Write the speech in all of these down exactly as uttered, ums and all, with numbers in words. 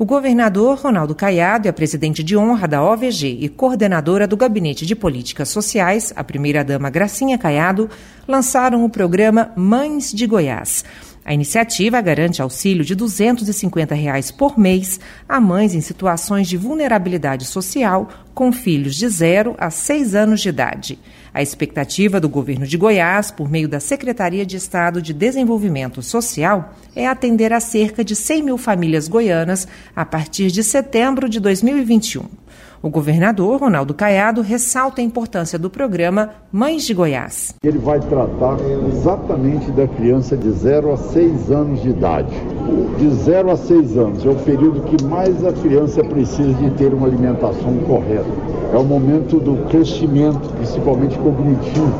O governador Ronaldo Caiado e a presidente de honra da O V G e coordenadora do Gabinete de Políticas Sociais, a primeira-dama Gracinha Caiado, lançaram o programa Mães de Goiás. A iniciativa garante auxílio de duzentos e cinquenta reais por mês a mães em situações de vulnerabilidade social com filhos de zero a seis anos de idade. A expectativa do governo de Goiás, por meio da Secretaria de Estado de Desenvolvimento Social, é atender a cerca de cem mil famílias goianas a partir de setembro de dois mil e vinte e um. O governador Ronaldo Caiado ressalta a importância do programa Mães de Goiás. Ele vai tratar exatamente da criança de zero a seis anos de idade. De zero a seis anos é o período que mais a criança precisa de ter uma alimentação correta. É o momento do crescimento, principalmente cognitivo,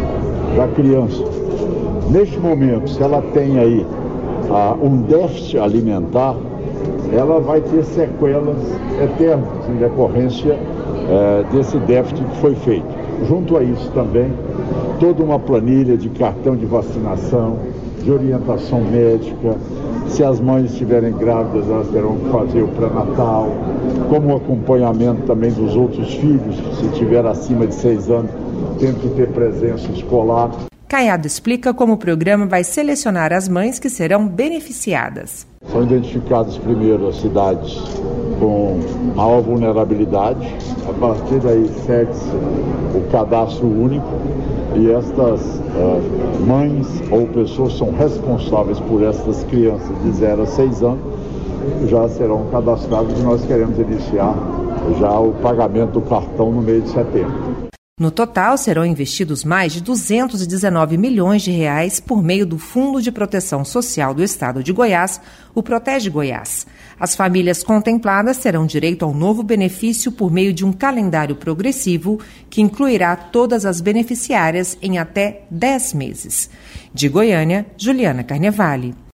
da criança. Neste momento, se ela tem aí ah, um déficit alimentar, ela vai ter sequelas eternas em decorrência eh, desse déficit que foi feito. Junto a isso também, toda uma planilha de cartão de vacinação, de orientação médica. Se as mães estiverem grávidas, elas terão que fazer o pré-natal, como o acompanhamento também dos outros filhos, se tiver acima de seis anos, tem que ter presença escolar. Caiado explica como o programa vai selecionar as mães que serão beneficiadas. São identificadas primeiro as cidades com maior vulnerabilidade, a partir daí segue-se o cadastro único e estas uh, mães ou pessoas são responsáveis por estas crianças de zero a seis anos já serão cadastradas e nós queremos iniciar já o pagamento do cartão no mês de setembro. No total, serão investidos mais de duzentos e dezenove milhões de reais por meio do Fundo de Proteção Social do Estado de Goiás, o Protege Goiás. As famílias contempladas terão direito ao novo benefício por meio de um calendário progressivo que incluirá todas as beneficiárias em até dez meses. De Goiânia, Juliana Carnevale.